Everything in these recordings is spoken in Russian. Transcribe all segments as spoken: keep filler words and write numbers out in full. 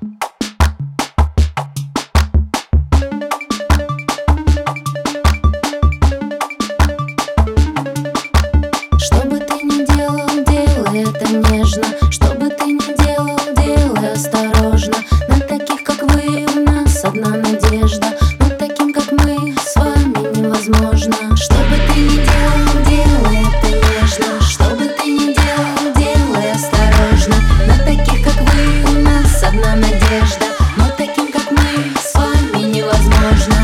Что бы ты ни делал, делай это нежно. Что бы ты ни делал, делай осторожно. На таких, как вы, у нас одна надежда. Но таким, как мы, с вами невозможно. Что бы ты ни делал, делай это нежно. Что бы ты ни делал, делай осторожно. На таких, как вы, у нас одна надежда. Но таким, как мы, с вами невозможно.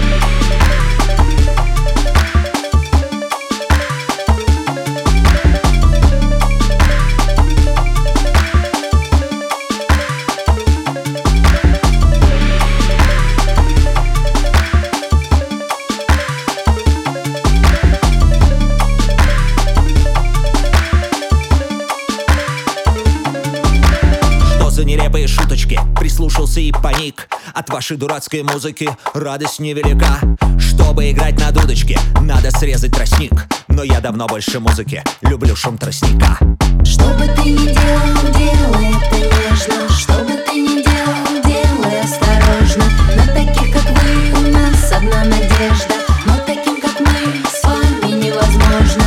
За нелепые шуточки прислушался и паник. От вашей дурацкой музыки радость невелика. Чтобы играть на дудочке, надо срезать тростник. Но я давно больше музыки, люблю шум тростника. Что бы ты ни делал, делай это нежно. Что бы ты ни делал, делай осторожно. На таких, как вы, у нас одна надежда. Но таким, как мы, с вами невозможно.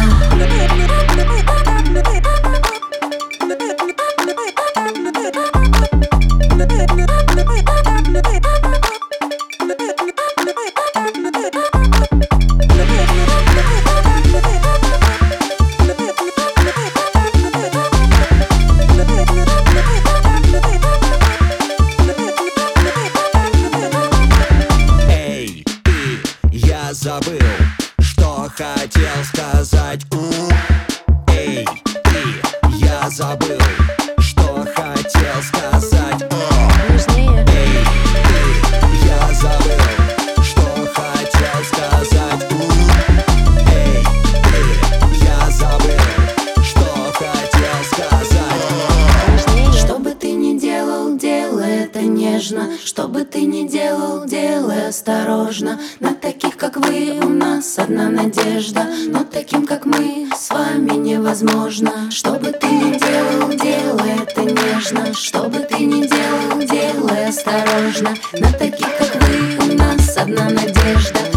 Эй, ты, я забыл, что хотел сказать. У. Эй, ты, я забыл, что хотел сказать. Нужнее. Эй, ты, я забыл, что хотел сказать. У. Эй, ты, я забыл, что хотел сказать. Нужнее. Что бы ты ни делал, делай это нежно. Что бы ты ни делал, делай осторожно. На таких, как вы, у нас одна надежда. Но таким, как мы, с вами невозможно. Что бы ты ни делал, делай это нежно. Что бы ты ни делал, делай осторожно. На таких, как вы, у нас одна надежда.